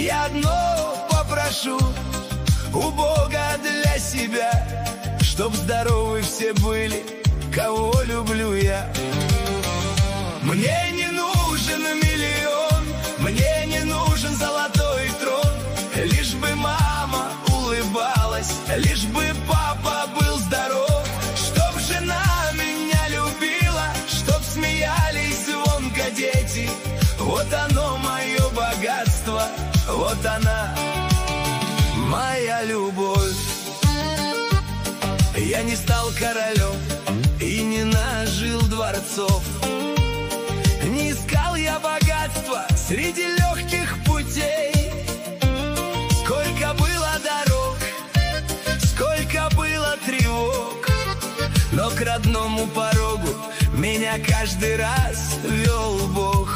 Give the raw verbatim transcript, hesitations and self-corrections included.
Я одно попрошу у Бога для себя, чтоб здоровы все были, кого люблю я. Мне не нужен миллион, мне не нужен золотой трон, лишь бы мама улыбалась, лишь бы папа был здоров, чтоб жена меня любила, чтоб смеялись звонко дети. Вот оно мое богатство, вот она моя любовь. Я не стал королем и не нажил дворцов, не искал я богатства среди легких путей. Сколько было дорог, сколько было тревог, но к родному порогу меня каждый раз вел Бог.